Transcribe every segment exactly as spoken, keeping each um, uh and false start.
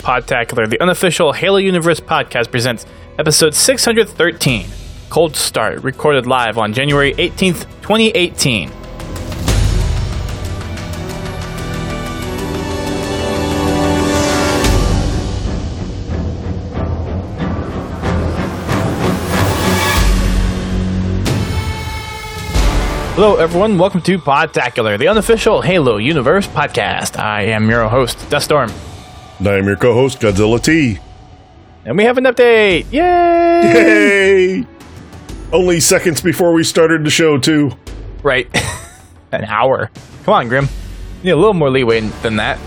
Podtacular, the unofficial Halo Universe podcast presents episode six hundred thirteen, Cold Start, recorded live on January eighteenth, twenty eighteen. Hello, everyone. Welcome to Podtacular, the unofficial Halo Universe podcast. I am your host, Duststorm. And I am your co-host, Godzilla T. And we have an update. Yay! Yay! Only seconds before we started the show, too. Right. An hour. Come on, Grim. You need a little more leeway than that.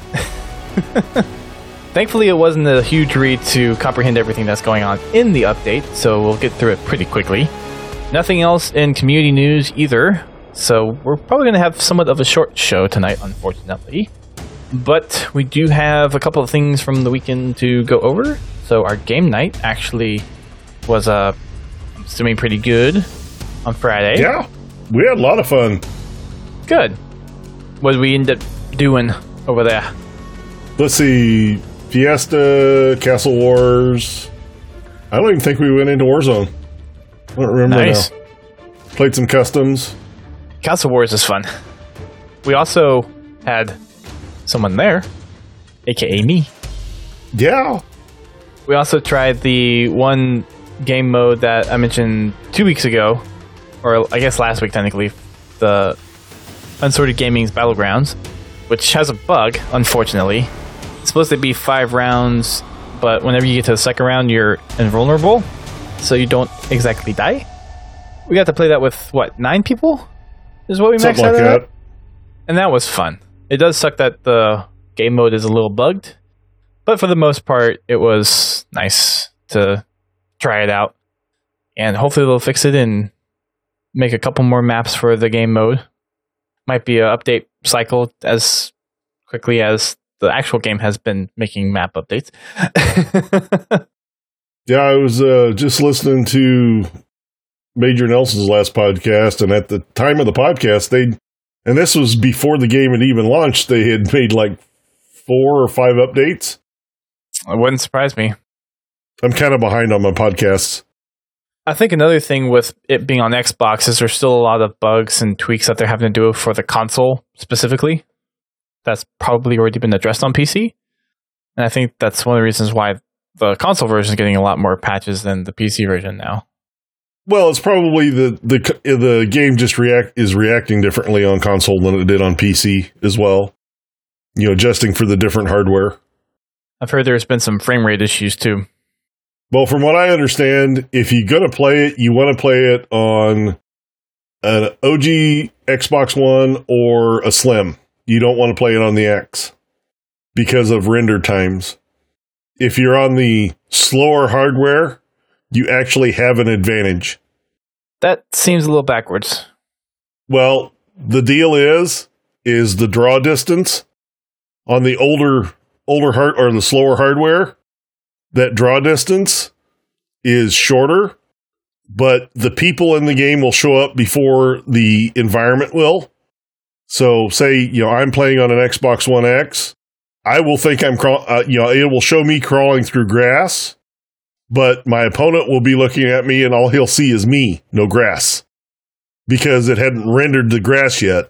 Thankfully, it wasn't a huge read to comprehend everything that's going on in the update, so we'll get through it pretty quickly. Nothing else in community news either, so we're probably going to have somewhat of a short show tonight, unfortunately. But we do have a couple of things from the weekend to go over. So our game night actually was, uh, I'm assuming, pretty good on Friday. Yeah, we had a lot of fun. Good. What did we end up doing over there? Let's see, Fiesta, Castle Wars. I don't even think we went into Warzone. I don't remember nice. now. Played some customs. Castle Wars is fun. We also had someone there, aka me. Yeah. We also tried the one game mode that I mentioned two weeks ago, or I guess last week technically, the Unsorted Gaming's Battlegrounds, which has a bug, unfortunately. It's supposed to be five rounds, but whenever you get to the second round, you're invulnerable. So you don't exactly die. We got to play that with, what, nine people? Is what we maxed Something out like at? that. And that was fun. It does suck that the game mode is a little bugged. But for the most part, it was nice to try it out. And hopefully they'll fix it and make a couple more maps for the game mode. Might be an update cycle as quickly as the actual game has been making map updates. Yeah, I was uh, just listening to Major Nelson's last podcast, and at the time of the podcast, they, and this was before the game had even launched, they had made like four or five updates. It wouldn't surprise me. I'm kind of behind on my podcasts. I think another thing with it being on Xbox is there's still a lot of bugs and tweaks that they're having to do for the console specifically. That's probably already been addressed on P C. And I think that's one of the reasons why the console version is getting a lot more patches than the P C version now. Well, it's probably the the the game just react is reacting differently on console than it did on P C as well. You know, adjusting for the different hardware. I've heard there's been some frame rate issues too. Well, from what I understand, if you're going to play it, you want to play it on an O G Xbox One or a Slim. You don't want to play it on the X because of render times. If you're on the slower hardware, you actually have an advantage. That seems a little backwards. Well, the deal is, is the draw distance on the older, older hard or the slower hardware. That draw distance is shorter, but the people in the game will show up before the environment will. So, say you know I'm playing on an Xbox One X. I will think I'm, crawl- uh, you know, it will show me crawling through grass, but my opponent will be looking at me and all he'll see is me, no grass, because it hadn't rendered the grass yet.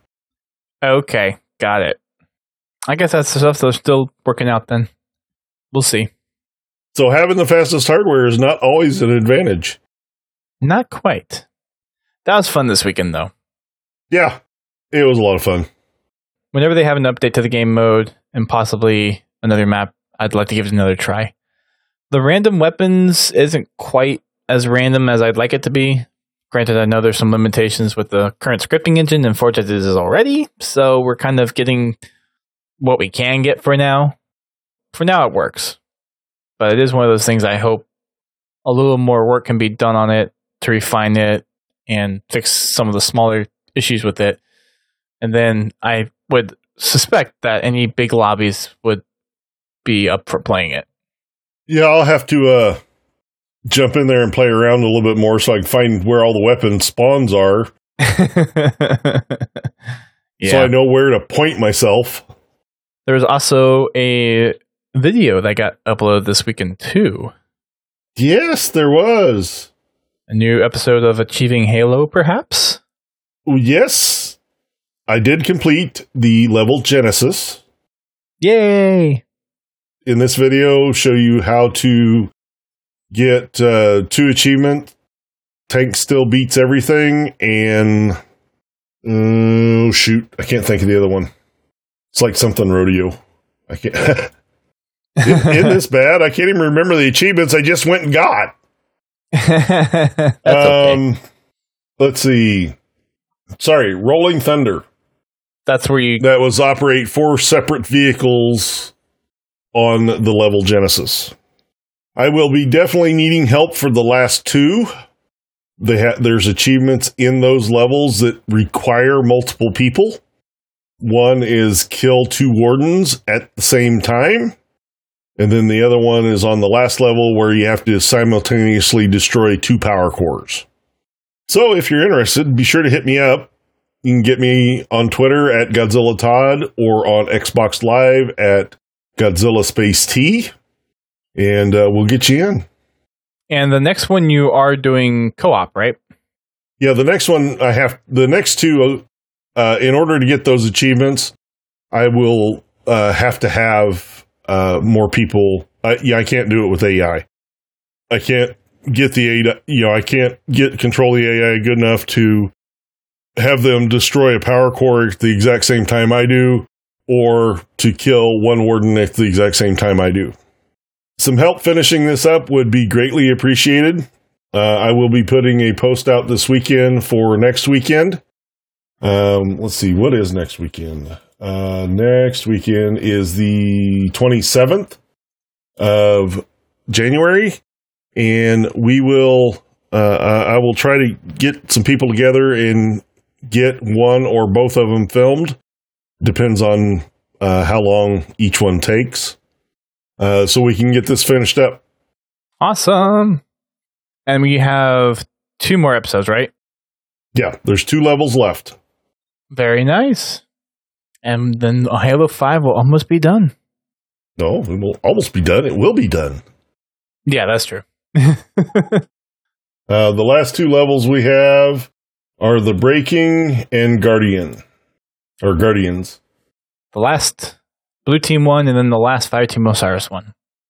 Okay, got it. I guess that's the stuff that's still working out then. We'll see. So having the fastest hardware is not always an advantage. Not quite. That was fun this weekend, though. Yeah, it was a lot of fun. Whenever they have an update to the game mode and possibly another map, I'd like to give it another try. The random weapons isn't quite as random as I'd like it to be. Granted, I know there's some limitations with the current scripting engine, and Forge is already, so we're kind of getting what we can get for now. For now, it works. But it is one of those things I hope a little more work can be done on it to refine it and fix some of the smaller issues with it. And then I would suspect that any big lobbies would be up for playing it. Yeah, I'll have to uh, jump in there and play around a little bit more so I can find where all the weapon spawns are. Yeah. So I know where to point myself. There's also a video that got uploaded this weekend too. Yes, there was. A new episode of Achieving Halo, perhaps? Yes. I did complete the level Genesis. Yay! In this video, show you how to get uh, two achievements. Tank still beats everything, and oh shoot, I can't think of the other one. It's like something rodeo. I can't. Isn't this bad? I can't even remember the achievements I just went and got. That's um, okay. Let's see. Sorry, Rolling Thunder. That's where you... That was operate four separate vehicles on the level Genesis. I will be definitely needing help for the last two. They ha- there's achievements in those levels that require multiple people. One is kill two wardens at the same time. And then the other one is on the last level where you have to simultaneously destroy two power cores. So if you're interested, be sure to hit me up. You can get me on Twitter at Godzilla Todd or on Xbox Live at Godzilla Space T. And uh, we'll get you in. And the next one you are doing co-op, right? Yeah, the next one I have, the next two, uh, in order to get those achievements, I will uh, have to have uh, more people. Uh, yeah, I can't do it with A I. I can't get the A I, you know, I can't get control the A I good enough to have them destroy a power core at the exact same time I do, or to kill one warden at the exact same time I do. Some help finishing this up would be greatly appreciated. Uh, I will be putting a post out this weekend for next weekend. Um, let's see, what is next weekend? Uh, next weekend is the twenty-seventh of January, and we will, uh, I will try to get some people together and get one or both of them filmed. Depends on uh, how long each one takes. Uh, so we can get this finished up. Awesome. And we have two more episodes, right? Yeah, there's two levels left. Very nice. And then Halo five will almost be done. No, it will almost be done. It will be done. Yeah, that's true. uh, the last two levels we have are the Breaking and Guardian. Or Guardians. The last Blue Team one, and then the last Fire Team Osiris one.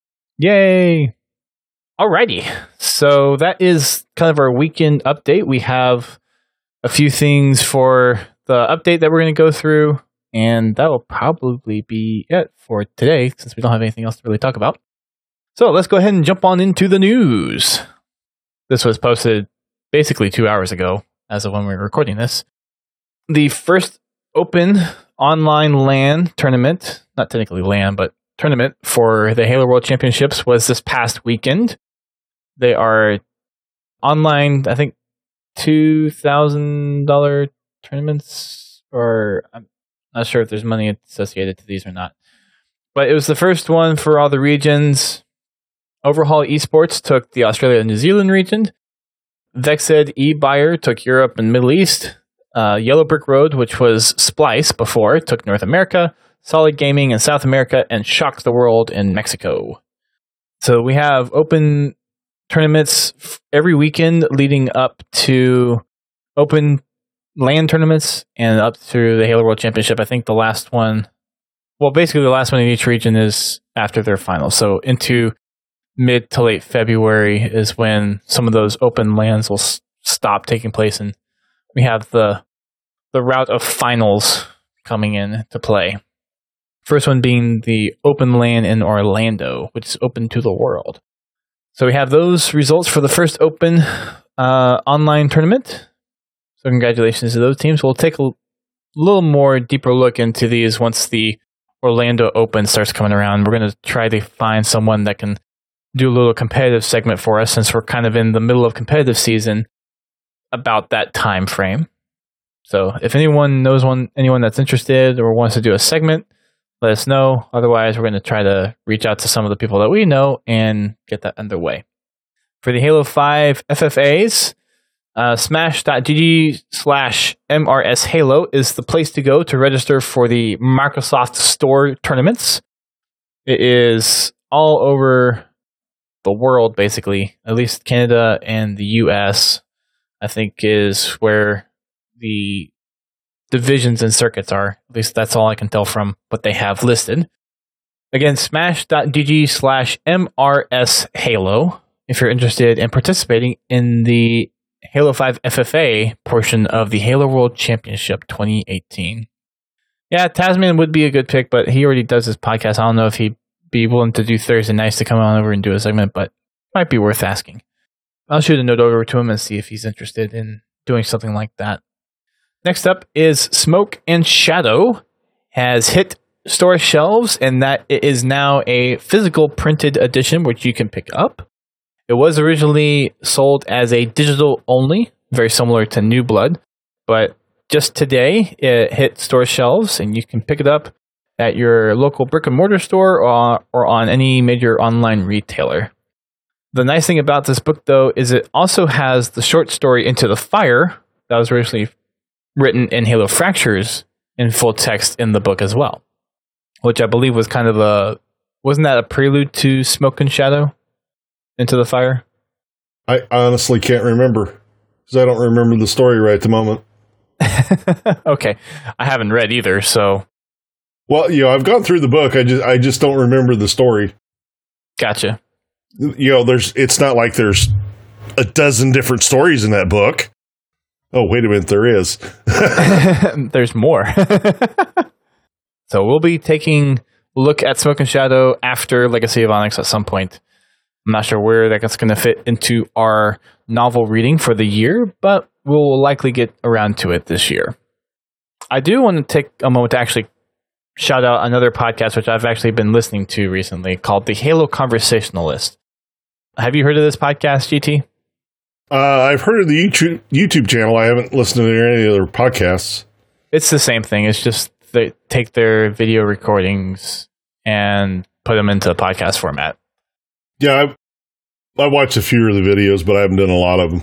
Yay! Alrighty. So that is kind of our weekend update. We have a few things for the update that we're going to go through, and that will probably be it for today, since we don't have anything else to really talk about. So let's go ahead and jump on into the news. This was posted basically two hours ago, as of when we were recording this. The first open online LAN tournament, not technically LAN, but tournament for the Halo World Championships was this past weekend. They are online, I think, two thousand dollars tournaments, or I'm not sure if there's money associated to these or not. But it was the first one for all the regions. Overhaul Esports took the Australia and New Zealand region. Vexed eBuyer took Europe and Middle East. Uh, Yellow Brick Road, which was Splice before, took North America. Solid Gaming in South America, and Shock the World in Mexico. So we have open tournaments f- every weekend leading up to open LAN tournaments and up through the Halo World Championship. I think the last one, well, basically the last one in each region is after their finals. So into mid to late February is when some of those open LANs will s- stop taking place, and we have the the route of finals coming in to play. First one being the open LAN in Orlando, which is open to the world. So we have those results for the first open uh, online tournament. So congratulations to those teams. We'll take a little more deeper look into these once the Orlando Open starts coming around. We're going to try to find someone that can do a little competitive segment for us, since we're kind of in the middle of competitive season about that time frame. So if anyone knows one, anyone that's interested or wants to do a segment, let us know. Otherwise, we're going to try to reach out to some of the people that we know and get that underway. For the Halo five F F As, uh, smash.gg slash MRS Halo is the place to go to register for the Microsoft Store tournaments. It is all over the world, basically. At least Canada and the U S, I think, is where the divisions and circuits are. At least that's all I can tell from what they have listed. Again, smash.gg slash MRS Halo if you're interested in participating in the Halo five F F A portion of the Halo World Championship twenty eighteen. Yeah, Tasman would be a good pick, but he already does his podcast. I don't know if he'd be willing to do Thursday nights to come on over and do a segment, but might be worth asking. I'll shoot a note over to him and see if he's interested in doing something like that. Next up is Smoke and Shadow has hit store shelves, and that it is now a physical printed edition which you can pick up. It was originally sold as a digital only, very similar to New Blood, but just today it hit store shelves and you can pick it up at your local brick and mortar store or, or on any major online retailer. The nice thing about this book, though, is it also has the short story Into the Fire that was originally written in Halo Fractures in full text in the book as well, which I believe was kind of a, wasn't that a prelude to Smoke and Shadow? Into the Fire? I honestly can't remember because I don't remember the story right at the moment. Okay. I haven't read either, so. Well, you know, I've gone through the book. I just I just don't remember the story. Gotcha. You know, there's it's not like there's a dozen different stories in that book. Oh, wait a minute, there is. There's more. So we'll be taking a look at Smoke and Shadow after Legacy of Onyx at some point. I'm not sure where that's going to fit into our novel reading for the year, but we'll likely get around to it this year. I do want to take a moment to actually shout out another podcast which I've actually been listening to recently called the Halo Conversationalist. Have you heard of this podcast, G T? Uh, I've heard of the YouTube, YouTube channel. I haven't listened to any other podcasts. It's the same thing. It's just they take their video recordings and put them into podcast format. Yeah, I, I watched a few of the videos, but I haven't done a lot of them.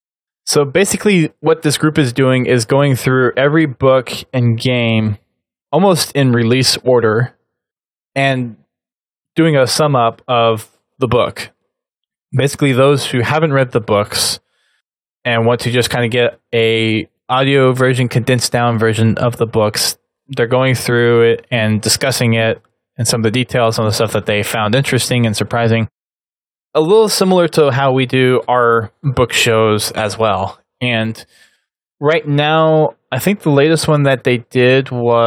So basically what this group is doing is going through every book and game almost in release order and doing a sum up of the book. Basically, those who haven't read the books and want to just kind of get a audio version, condensed down version of the books, they're going through it and discussing it and some of the details, some of the stuff that they found interesting and surprising. A little similar to how we do our book shows as well. And right now, I think the latest one that they did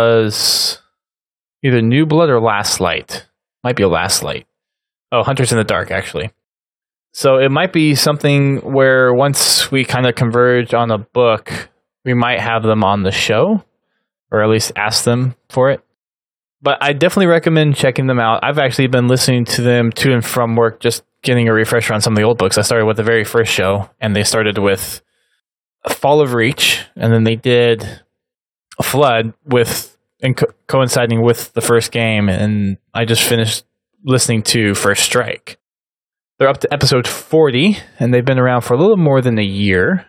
was either New Blood or Last Light. Might be a Last Light. Oh, Hunters in the Dark, actually. So it might be something where once we kind of converge on a book, we might have them on the show, or at least ask them for it. But I definitely recommend checking them out. I've actually been listening to them to and from work, just getting a refresher on some of the old books. I started with the very first show, and they started with Fall of Reach, and then they did a Flood with and co- coinciding with the first game, and I just finished listening to First Strike. They're up to episode forty, and they've been around for a little more than a year.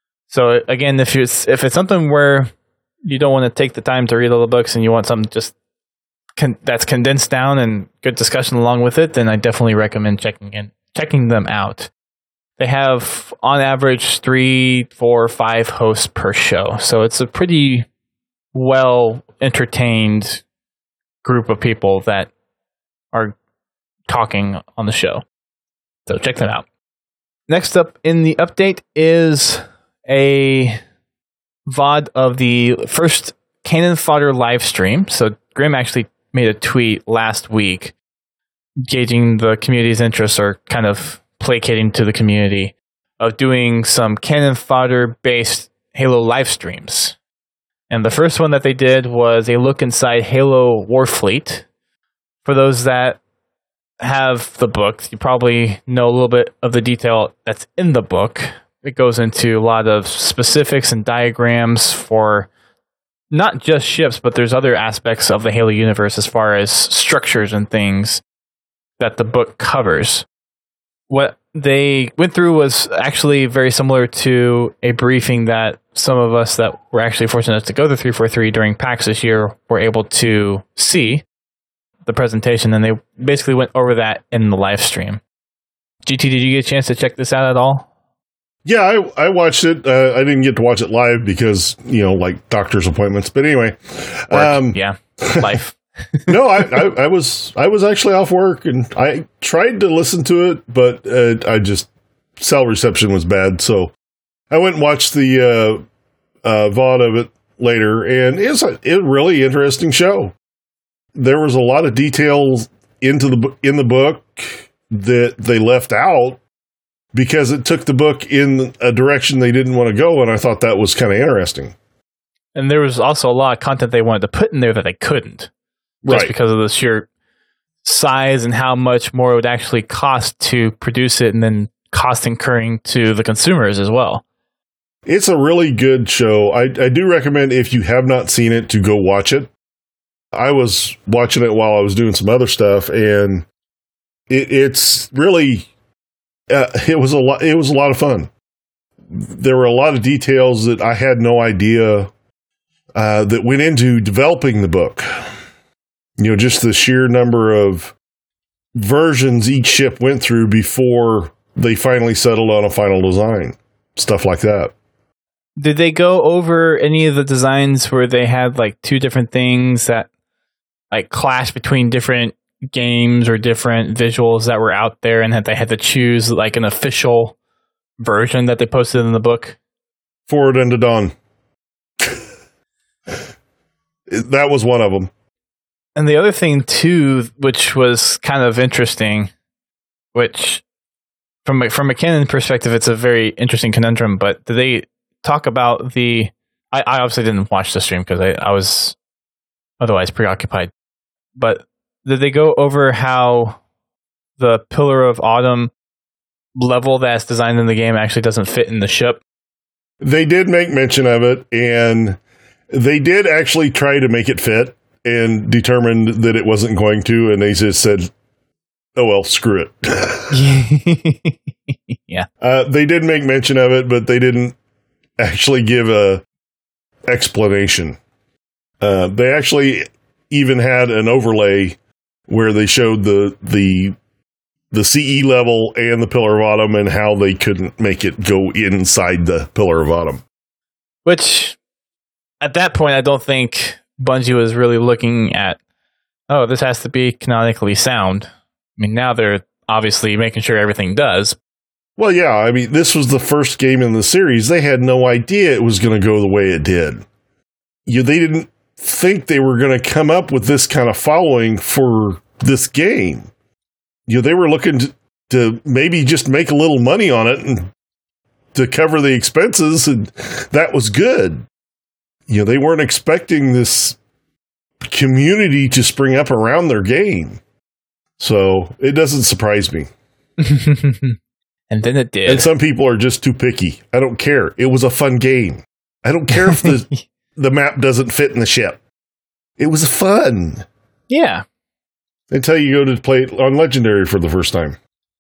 So again, if it's if it's something where you don't want to take the time to read all the books and you want something just con- that's condensed down and good discussion along with it, then I definitely recommend checking in checking them out. They have on average three, four, five hosts per show, so it's a pretty well entertained group of people that are talking on the show. So check them out. Next up in the update is a V O D of the first Cannon Fodder live stream. So Grim actually made a tweet last week gauging the community's interest, or kind of placating to the community, of doing some Cannon Fodder based Halo live streams. And the first one that they did was a look inside Halo Warfleet. For those that have the book, you probably know a little bit of the detail that's in the book. It goes into a lot of specifics and diagrams for not just ships, but there's other aspects of the Halo universe as far as structures and things that the book covers. What they went through was actually very similar to a briefing that some of us that were actually fortunate to go to three forty-three during PAX this year were able to see. The the presentation, and they basically went over that in the live stream. G T, did you get a chance to check this out at all? Yeah, I, I watched it. Uh, I didn't get to watch it live because, you know, like doctor's appointments. But anyway, um, yeah, life. no, I, I, I was I was actually off work, and I tried to listen to it, but uh, I just cell reception was bad, so I went and watched the uh, uh, V O D of it later, and it's a, a really interesting show. There was a lot of details into the in the book that they left out, because it took the book in a direction they didn't want to go, and I thought that was kind of interesting. And there was also a lot of content they wanted to put in there that they couldn't. Just Right. because of the sheer size and how much more it would actually cost to produce it, and then cost incurring to the consumers as well. It's a really good show. I, I do recommend, if you have not seen it, to go watch it. I was watching it while I was doing some other stuff, and it, it's really... Uh, it was a lot. It was a lot of fun. There were a lot of details that I had no idea uh, that went into developing the book. You know, just the sheer number of versions each ship went through before they finally settled on a final design. Stuff like that. Did they go over any of the designs where they had like two different things that like clash between different games or different visuals that were out there, and that they had to choose like an official version that they posted in the book? Forward into Dawn. That was one of them. And the other thing too, which was kind of interesting, which from a, from a canon perspective, it's a very interesting conundrum, but did they talk about the... I, I obviously didn't watch the stream because I, I was otherwise preoccupied, but did they go over how the Pillar of Autumn level that's designed in the game actually doesn't fit in the ship? They did make mention of it, and they did actually try to make it fit, and determined that it wasn't going to, and they just said, oh, well, screw it. Yeah. Uh, they did make mention of it, but they didn't actually give a explanation. Uh, they actually even had an overlay where they showed the the the C E level and the Pillar of Autumn, and how they couldn't make it go inside the Pillar of Autumn. Which, at that point, I don't think Bungie was really looking at, oh, this has to be canonically sound. I mean, now they're obviously making sure everything does. Well, yeah, I mean, this was the first game in the series. They had no idea it was going to go the way it did. You, they didn't think they were going to come up with this kind of following for this game. You know, they were looking to, to maybe just make a little money on it and to cover the expenses, and that was good. You know, they weren't expecting this community to spring up around their game. So it doesn't surprise me. And then it did. And some people are just too picky. I don't care. It was a fun game. I don't care if the the map doesn't fit in the ship. It was fun. Yeah. Until you go to play it on Legendary for the first time.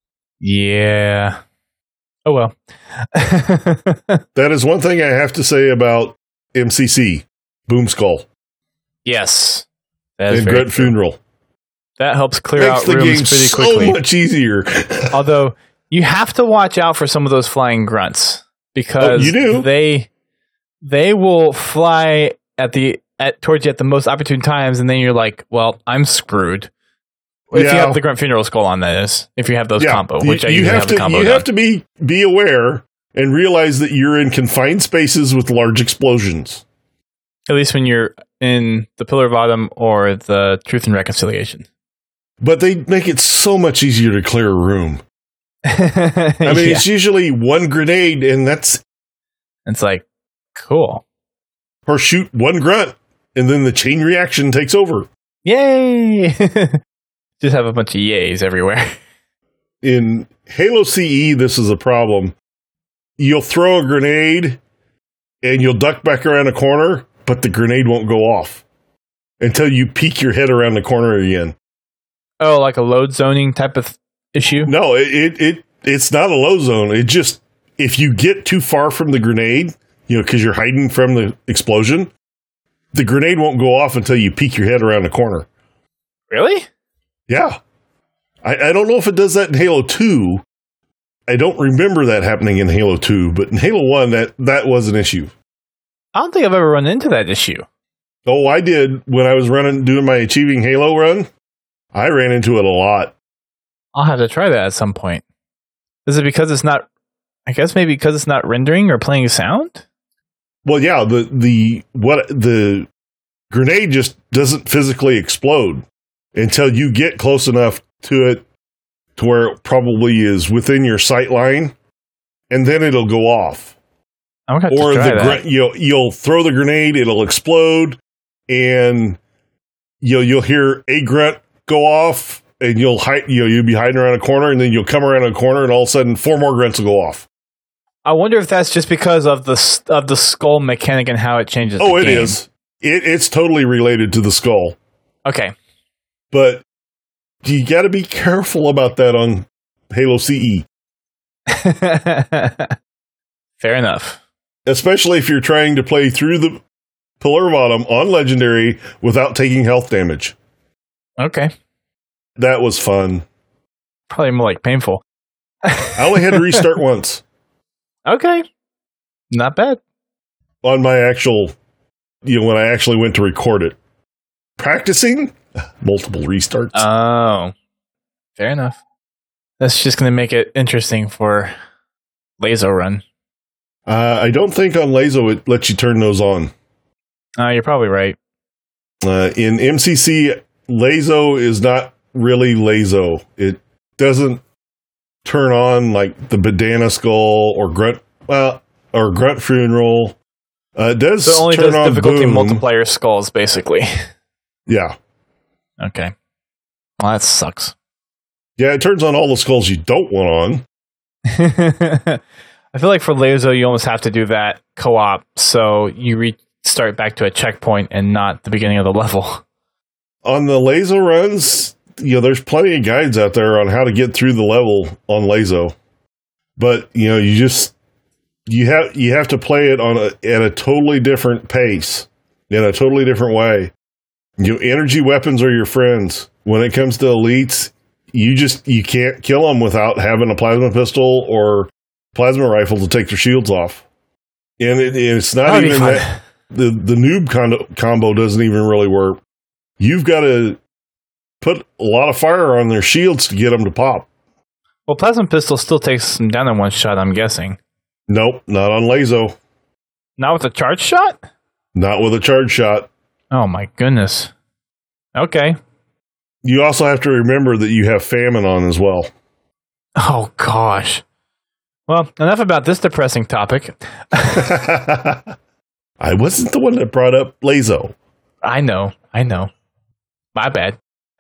Yeah. Oh, well. That is one thing I have to say about M C C, Boom Skull. Yes. That is and very Grunt true. Funeral. That helps clear Makes out the rooms game pretty so quickly. much easier. Although, you have to watch out for some of those flying grunts. Because oh, you do? they they will fly at the at towards you at the most opportune times, and then you're like, well, I'm screwed. If yeah. you have the Grunt Funeral Skull on, that is. If you have those yeah. combo, which you, I you usually have, have to, the combo You done. have to be, be aware and realize that you're in confined spaces with large explosions. At least when you're in the Pillar of Autumn or the Truth and Reconciliation. But they make it so much easier to clear a room. I mean, yeah. it's usually one grenade, and that's... It's like, cool. Or shoot one grunt, and then the chain reaction takes over. Yay! Just have a bunch of yays everywhere. In Halo C E, this is a problem. You'll throw a grenade, and you'll duck back around a corner, but the grenade won't go off until you peek your head around the corner again. Oh, like a load zoning type of issue? No, it, it, it it's not a low zone. It just, if you get too far from the grenade, you know, because you're hiding from the explosion, the grenade won't go off until you peek your head around the corner. Really? Yeah. I, I don't know if it does that in Halo two. I don't remember that happening in Halo two, but in Halo one, that, that was an issue. I don't think I've ever run into that issue. Oh, I did when I was running, doing my Achieving Halo run. I ran into it a lot. I'll have to try that at some point. Is it because it's not, I guess maybe because it's not rendering or playing sound? Well, yeah, the, the, what, the grenade just doesn't physically explode until you get close enough to it to where it probably is within your sight line, and then it'll go off. I'm gonna have or to try the that. Gr- you'll you'll throw the grenade, it'll explode, and you'll you'll hear a grunt go off, and you'll hide. You know, you'll be hiding around a corner, and then you'll come around a corner, and all of a sudden, four more grunts will go off. I wonder if that's just because of the s- of the skull mechanic and how it changes. Oh, the it game. is. It, it's totally related to the skull. Okay. But you got to be careful about that on Halo C E. Fair enough. Especially if you're trying to play through the Pillar of Autumn on Legendary without taking health damage. Okay. That was fun. Probably more like painful. I only had to restart once. Okay. Not bad. On my actual, you know, when I actually went to record it. Practicing? Multiple restarts. Oh. Fair enough. That's just going to make it interesting for Lazo Run. Uh, I don't think on Lazo it lets you turn those on. Uh, you're probably right. Uh, in M C C, Lazo is not really Lazo. It doesn't turn on like the Badana Skull or Grunt, well, or Grunt Funeral. Uh, it does So it only turn does on difficulty Boom. multiplier skulls, basically. Yeah. Okay. Well, that sucks. Yeah, it turns on all the skulls you don't want on. I feel like for Lazo, you almost have to do that co-op, so you restart back to a checkpoint and not the beginning of the level. On the Lazo runs, you know, there's plenty of guides out there on how to get through the level on Lazo. But, you know, you just you have you have to play it on a at a totally different pace, in a totally different way. You know, energy weapons are your friends. When it comes to elites, you just you can't kill them without having a plasma pistol or plasma rifle to take their shields off. And it, it's not That'd be even fun. that the the noob con- combo doesn't even really work. You've got to put a lot of fire on their shields to get them to pop. Well, Plasma Pistol still takes them down in one shot, I'm guessing. Nope, not on Lazo. Not with a charge shot? Not with a charge shot. Oh my goodness. Okay. You also have to remember that you have famine on as well. Oh gosh. Well, enough about this depressing topic. I wasn't the one that brought up Lazo. I know, I know. My bad.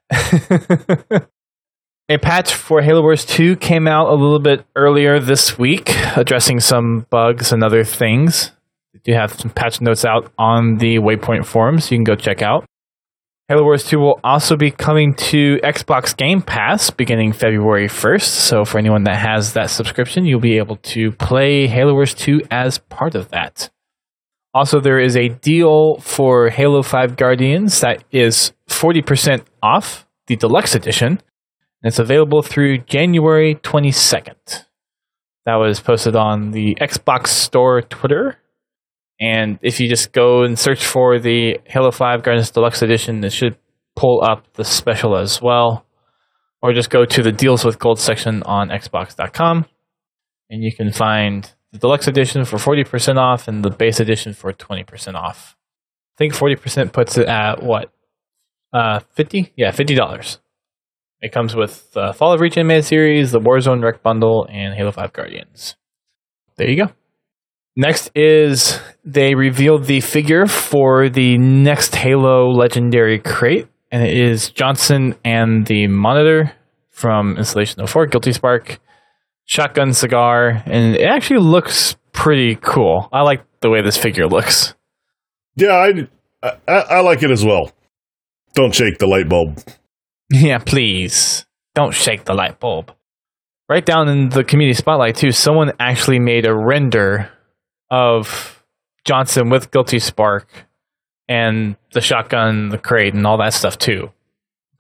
A patch for Halo Wars two came out a little bit earlier this week, addressing some bugs and other things. We do have some patch notes out on the Waypoint forums you can go check out. Halo Wars two will also be coming to Xbox Game Pass beginning February first, so for anyone that has that subscription, you'll be able to play Halo Wars two as part of that. Also, there is a deal for Halo five Guardians that is forty percent off the Deluxe Edition. And it's available through January twenty-second. That was posted on the Xbox Store Twitter. And if you just go and search for the Halo five Guardians Deluxe Edition, it should pull up the special as well. Or just go to the Deals with Gold section on Xbox dot com. And you can find the Deluxe Edition for forty percent off and the Base Edition for twenty percent off. I think forty percent puts it at what? Uh, fifty? Yeah, fifty dollars. It comes with the Fall of Reach Animated Series, the Warzone Rec Bundle, and Halo five Guardians. There you go. Next is they revealed the figure for the next Halo Legendary Crate, and it is Johnson and the Monitor from Installation oh four, Guilty Spark, Shotgun Cigar, and it actually looks pretty cool. I like the way this figure looks. Yeah, I, I, I like it as well. Don't shake the light bulb. Yeah, please. Don't shake the light bulb. Right down in the community spotlight, too, someone actually made a render of Johnson with Guilty Spark and the shotgun, the crate, and all that stuff, too.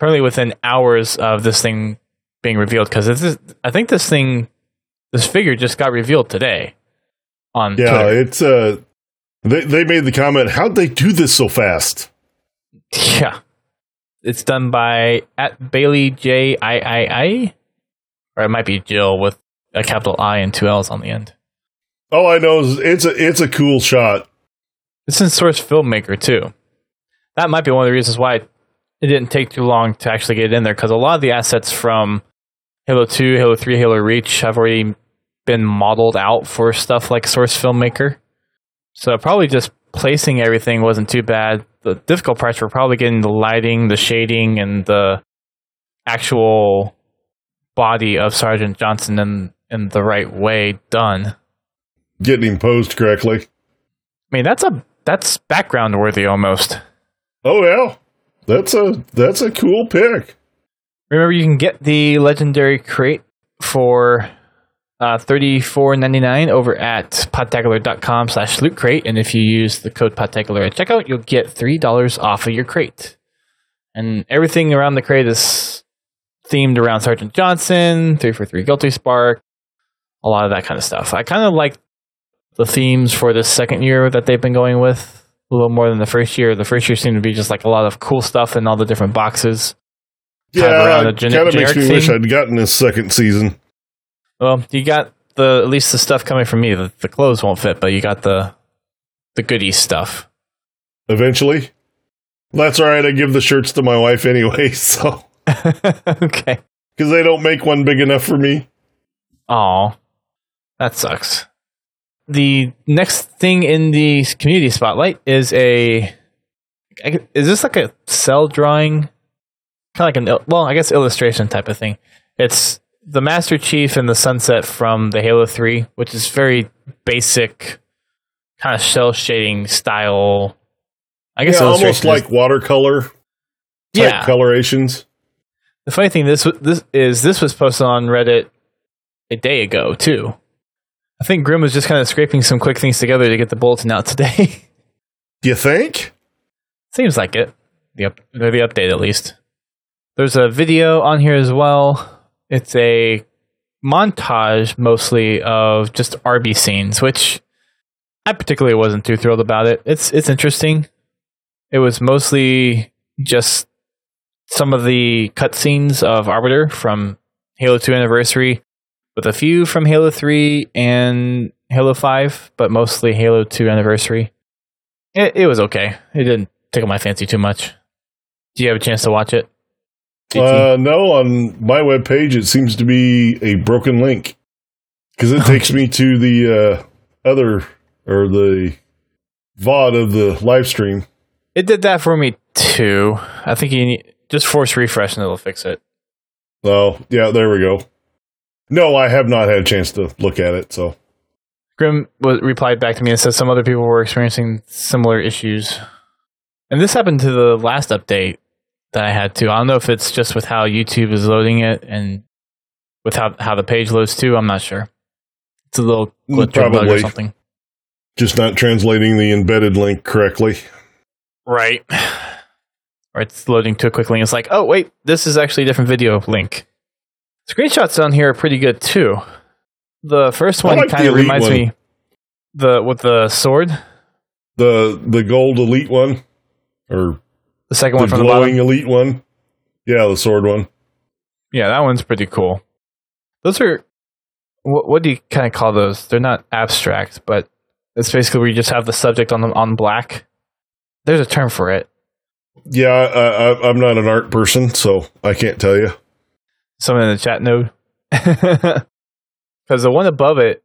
apparently within hours of this thing being revealed, because I think this thing, this figure just got revealed today on yeah, Twitter. it's uh, they they made the comment, how'd they do this so fast? Yeah, it's done by at Bailey J I I I, or it might be Jill with a capital I and two L's on the end. All I know is it's a it's a cool shot. It's in Source Filmmaker too. That might be one of the reasons why it didn't take too long to actually get in there, because a lot of the assets from Halo two, Halo three, Halo Reach have already been modeled out for stuff like Source Filmmaker. So probably just placing everything wasn't too bad. The difficult parts were probably getting the lighting, the shading, and the actual body of Sergeant Johnson in, in the right way done. Getting him posed correctly. I mean, that's a that's background worthy almost. Oh yeah, that's a that's a cool pick. Remember, you can get the legendary crate for uh, thirty-four ninety-nine over at podtacular.com slash loot crate, and if you use the code podtacular at checkout, you'll get three dollars off of your crate. And everything around the crate is themed around Sergeant Johnson, three forty-three Guilty Spark, a lot of that kind of stuff. I kind of like the themes for the second year that they've been going with a little more than the first year. The first year seemed to be just like a lot of cool stuff in all the different boxes. Yeah, kind of it kind of makes me theme. wish I'd gotten this second season. Well, you got the at least the stuff coming from me. The, the clothes won't fit, but you got the the goodies stuff. Eventually. That's all right. I give the shirts to my wife anyway, so. Okay. Because they don't make one big enough for me. Aw, that sucks. The next thing in the community spotlight is a. Is this like a cell drawing? Kind of like an, well, I guess illustration type of thing. It's the Master Chief and the sunset from the Halo three, which is very basic, kind of shell shading style. I guess yeah, almost like is, watercolor type yeah. colorations. The funny thing this this is this was posted on Reddit a day ago too. I think Grim was just kind of scraping some quick things together to get the bulletin out today. You think? Seems like it. The up, or the update at least. There's a video on here as well. It's a montage mostly of just Arby scenes, which I particularly wasn't too thrilled about it. It's it's interesting. It was mostly just some of the cutscenes of Arbiter from Halo two Anniversary, with a few from Halo three and Halo five, but mostly Halo two Anniversary. It, it was okay. It didn't tickle my fancy too much. Do you have a chance to watch it? Uh, no, on my webpage it seems to be a broken link because it takes me to the uh, other or the V O D of the live stream. It did that for me too. I think you need just force refresh and it'll fix it. Oh, yeah, there we go. No, I have not had a chance to look at it. So Grim w- replied back to me and said some other people were experiencing similar issues, and this happened to the last update that I had too. I don't know if it's just with how YouTube is loading it and with how, how the page loads too. I'm not sure. It's a little glitch or bug or something. Just not translating the embedded link correctly. Right. Or it's loading too quickly and it's like, oh, wait, this is actually a different video link. Screenshots on here are pretty good too. The first one like kind of reminds one. me the with the sword. The the gold elite one? Or the second the one from the glowing bottom? elite one? Yeah, the sword one. Yeah, that one's pretty cool. Those are, what, what do you kind of call those? They're not abstract, but it's basically where you just have the subject on the, on black. There's a term for it. Yeah, I, I, I'm not an art person, so I can't tell you. Someone in the chat node. Because the one above it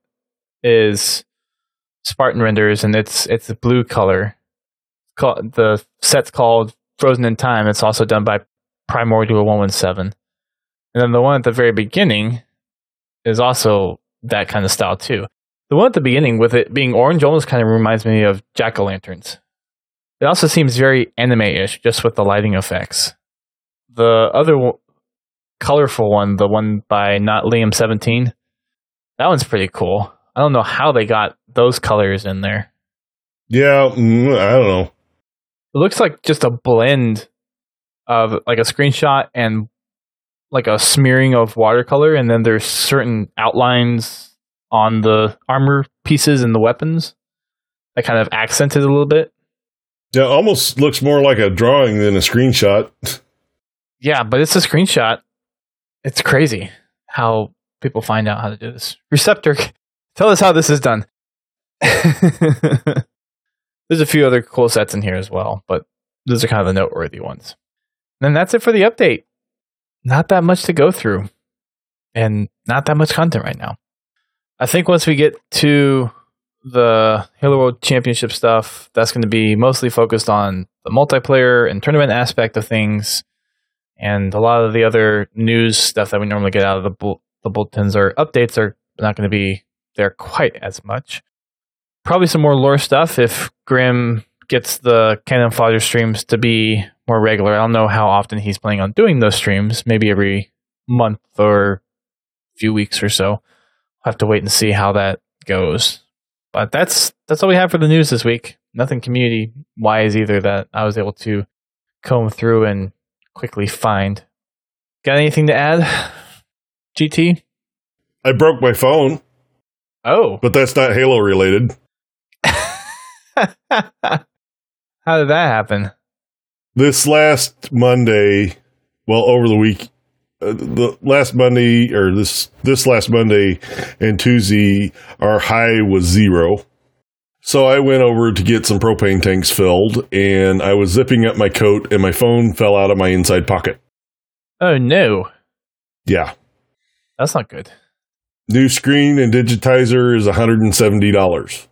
is Spartan Renders, and it's it's a blue color. Called, the set's called Frozen in Time. It's also done by Primordial one seventeen. And then the one at the very beginning is also that kind of style too. The one at the beginning, with it being orange, almost kind of reminds me of Jack-o'-lanterns. It also seems very anime-ish, just with the lighting effects. The other w- colorful one, the one by Not Liam seventeen, that one's pretty cool. I don't know how they got those colors in there. Yeah, I don't know. It looks like just a blend of like a screenshot and like a smearing of watercolor, and then there's certain outlines on the armor pieces and the weapons that kind of accented a little bit. Yeah, it almost looks more like a drawing than a screenshot. Yeah, but it's a screenshot. It's crazy how people find out how to do this. Receptor, tell us how this is done. There's a few other cool sets in here as well, but those are kind of the noteworthy ones. And that's it for the update. Not that much to go through, and not that much content right now. I think once we get to the Halo World Championship stuff, that's going to be mostly focused on the multiplayer and tournament aspect of things, and a lot of the other news stuff that we normally get out of the, bull- the bulletins or updates are not going to be there quite as much. Probably some more lore stuff if Grim gets the Cannon Fodder streams to be more regular. I don't know how often he's planning on doing those streams, maybe every month or few weeks or so. I'll have to wait and see how that goes. But that's that's all we have for the news this week. Nothing community-wise either that I was able to comb through and quickly find. Got anything to add, G T? I broke my phone. Oh. But that's not Halo related. How did that happen? This last Monday, well, over the week, uh, the last Monday, or this this last Monday and Tuesday, our high was zero. So I went over to get some propane tanks filled, and I was zipping up my coat, and my phone fell out of my inside pocket. Oh, no. Yeah. That's not good. New screen and digitizer is one hundred seventy dollars.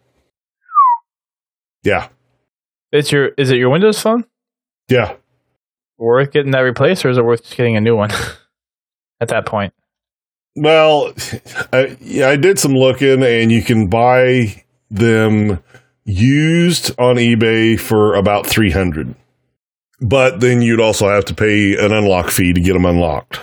Yeah. It's your, is it your Windows phone? Yeah. Worth getting that replaced, or is it worth just getting a new one at that point? Well, I, yeah, I did some looking, and you can buy them used on eBay for about three hundred dollars. But then you'd also have to pay an unlock fee to get them unlocked.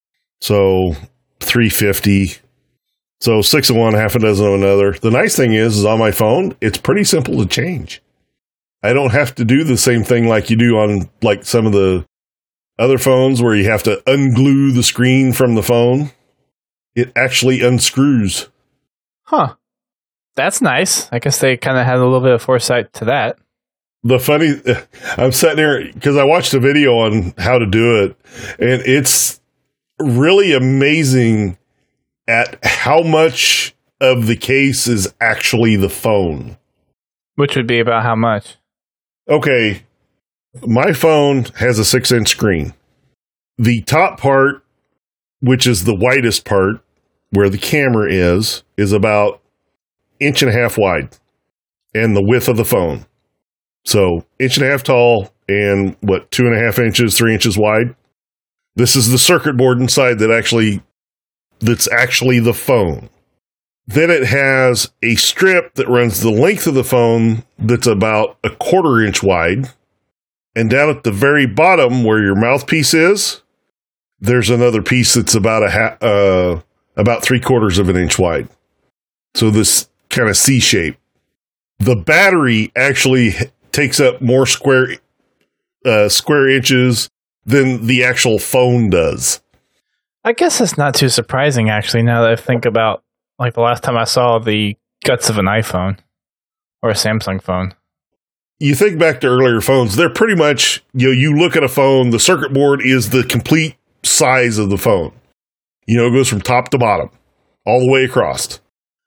So three hundred fifty dollars. So six of one, half a dozen of another. The nice thing is, is on my phone, it's pretty simple to change. I don't have to do the same thing like you do on like some of the other phones where you have to unglue the screen from the phone. It actually unscrews. Huh. That's nice. I guess they kind of had a little bit of foresight to that. The funny, I'm sitting there because I watched a video on how to do it, and it's really amazing at how much of the case is actually the phone. Which would be about how much? Okay, my phone has a six-inch screen. The top part, which is the widest part, where the camera is, is about inch and a half wide, and the width of the phone. So, inch and a half tall, and what, two and a half inches, three inches wide. This is the circuit board inside that actually, that's actually the phone. Then it has a strip that runs the length of the phone that's about a quarter inch wide. And down at the very bottom where your mouthpiece is, there's another piece that's about a ha- uh, about three quarters of an inch wide. So this kind of C shape. The battery actually takes up more square uh, square inches than the actual phone does. I guess that's not too surprising, actually, now that I think about like the last time I saw the guts of an iPhone or a Samsung phone. You think back to earlier phones, they're pretty much, you know, you look at a phone, the circuit board is the complete size of the phone. You know, it goes from top to bottom, all the way across.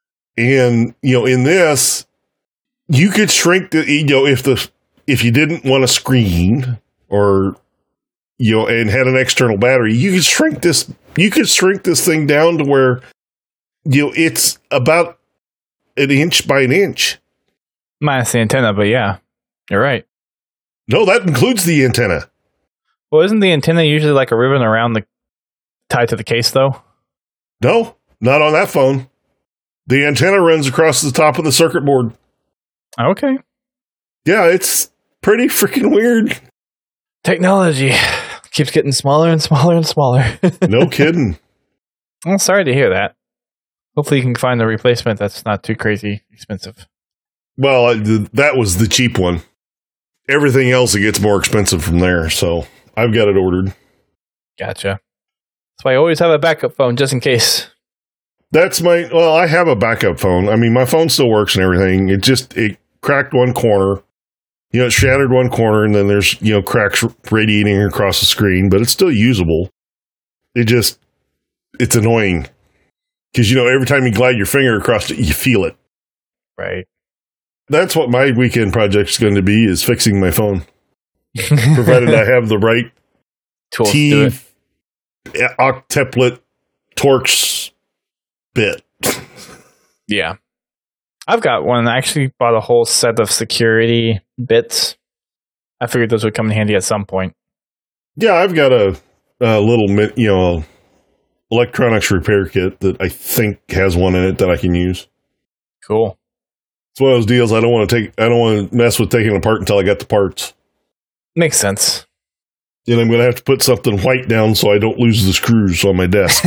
And, you know, in this, you could shrink the, you know, if the, if you didn't want a screen or, you know, and had an external battery, you could shrink this, you could shrink this thing down to where, you know, it's about an inch by an inch. Minus the antenna, but yeah, you're right. No, that includes the antenna. Well, isn't the antenna usually like a ribbon around the, tied to the case, though? No, not on that phone. The antenna runs across the top of the circuit board. Okay. Yeah, it's pretty freaking weird. Technology keeps getting smaller and smaller and smaller. No kidding. Well, sorry to hear that. Hopefully you can find a replacement that's not too crazy expensive. Well, that was the cheap one. Everything else, it gets more expensive from there. So I've got it ordered. Gotcha. That's why I always have a backup phone just in case. That's my, well, I have a backup phone. I mean, my phone still works and everything. It just, it cracked one corner. You know, it shattered one corner, and then there's, you know, cracks radiating across the screen, but it's still usable. It just, it's annoying. Because, you know, every time you glide your finger across it, you feel it. Right. That's what my weekend project is going to be, is fixing my phone. Provided I have the right tools T octuplet Torx bit. Yeah. I've got one. I actually bought a whole set of security bits. I figured those would come in handy at some point. Yeah, I've got a, a little, you know, electronics repair kit that I think has one in it that I can use. Cool. It's one of those deals I don't want to take. I don't want to mess with taking it apart until I got the parts. Makes sense. And I'm going to have to put something white down so I don't lose the screws on my desk.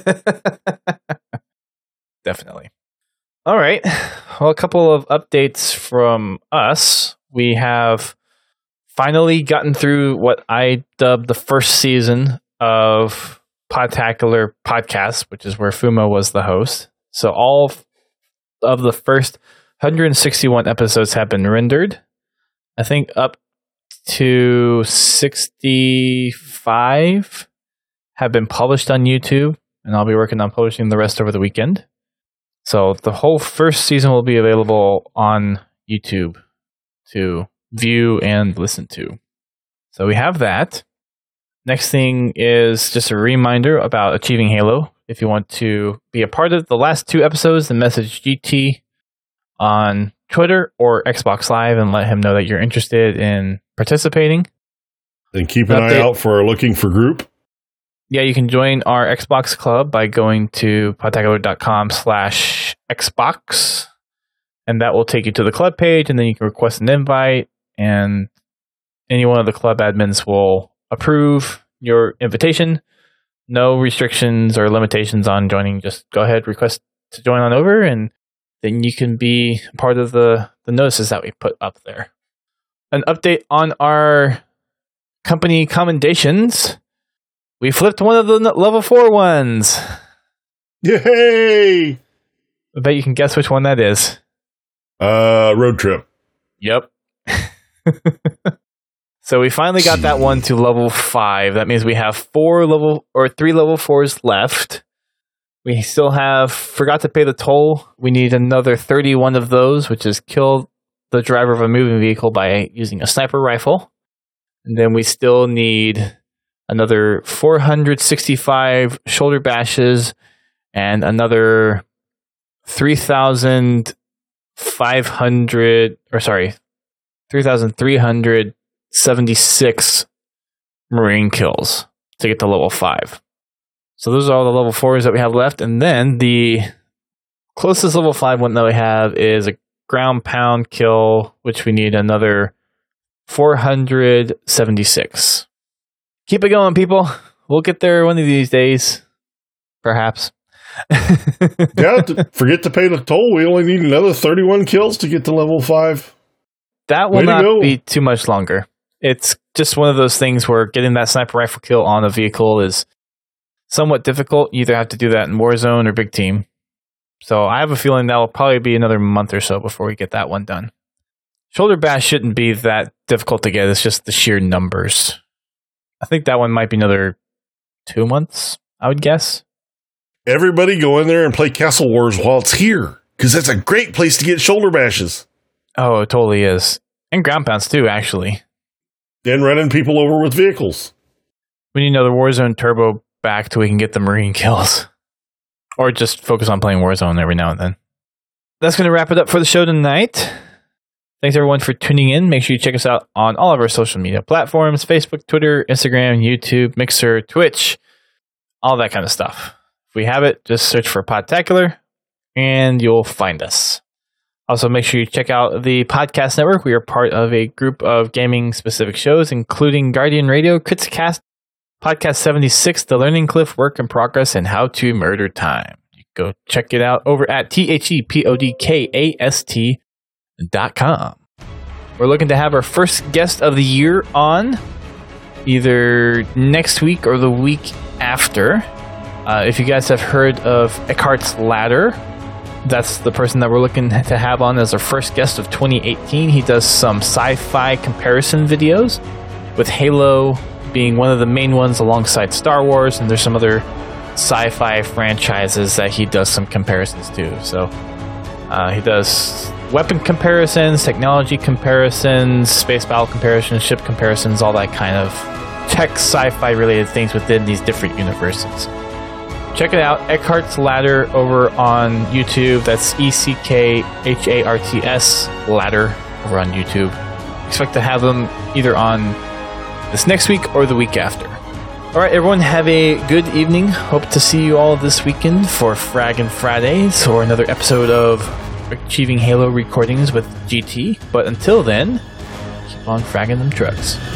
Definitely. All right. Well, a couple of updates from us. We have finally gotten through what I dubbed the first season of Podtacular Podcast, which is where Fumo was the host. So all of the first one hundred sixty-one episodes have been rendered. I think up to sixty-five have been published on YouTube, and I'll be working on publishing the rest over the weekend. So the whole first season will be available on YouTube to view and listen to. So we have that. Next thing is just a reminder about Achieving Halo. If you want to be a part of the last two episodes, then message G T on Twitter or Xbox Live and let him know that you're interested in participating. And keep an eye out for our Looking for group. Yeah, you can join our Xbox club by going to podtacular.com slash Xbox, and that will take you to the club page, and then you can request an invite, and any one of the club admins will approve your invitation. No restrictions or limitations on joining. Just go ahead, request to join on over, and then you can be part of the, the notices that we put up there. An update on our company commendations. We flipped one of the level four ones. Yay! I bet you can guess which one that is. Uh, Road Trip. Yep. So we finally got that one to level five. That means we have four level or three level fours left. We still have forgot to pay the toll. We need another thirty-one of those, which is kill the driver of a moving vehicle by using a sniper rifle. And then we still need another four hundred sixty-five shoulder bashes and another three thousand five hundred, or sorry, three thousand three hundred seventy-six Marine kills to get to level five. So those are all the level fours that we have left. And then the closest level five one that we have is a ground pound kill, which we need another four hundred seventy-six. Keep it going, people. We'll get there one of these days. Perhaps. Yeah, to forget to pay the toll. We only need another thirty-one kills to get to level five. That will not be too much longer. It's just one of those things where getting that sniper rifle kill on a vehicle is somewhat difficult. You either have to do that in Warzone or Big Team. So I have a feeling that will probably be another month or so before we get that one done. Shoulder bash shouldn't be that difficult to get. It's just the sheer numbers. I think that one might be another two months, I would guess. Everybody go in there and play Castle Wars while it's here, because that's a great place to get shoulder bashes. Oh, it totally is. And ground pounds too, actually. And running people over with vehicles. We need another Warzone Turbo back till we can get the Marine kills. Or just focus on playing Warzone every now and then. That's going to wrap it up for the show tonight. Thanks everyone for tuning in. Make sure you check us out on all of our social media platforms. Facebook, Twitter, Instagram, YouTube, Mixer, Twitch. All that kind of stuff. If we have it, just search for Podtacular and you'll find us. Also, make sure you check out the Podcast Network. We are part of a group of gaming-specific shows, including Guardian Radio, Critscast, Podcast seventy-six, The Learning Cliff, Work in Progress, and How to Murder Time. You go check it out over at T H E P O D K A S T dot com. We're looking to have our first guest of the year on either next week or the week after. Uh, if you guys have heard of Eckhart's Ladder, that's the person that we're looking to have on as our first guest of twenty eighteen. He does some sci-fi comparison videos, with Halo being one of the main ones alongside Star Wars, and there's some other sci-fi franchises that he does some comparisons to. So uh, he does weapon comparisons, technology comparisons, space battle comparisons, ship comparisons, all that kind of tech sci-fi related things within these different universes. Check it out, Eckhart's Ladder over on YouTube. That's E C K H A R T S Ladder over on YouTube. Expect to have them either on this next week or the week after. All right, everyone, have a good evening. Hope to see you all this weekend for Fraggin' Fridays or another episode of Achieving Halo Recordings with G T. But until then, keep on fragging them trucks.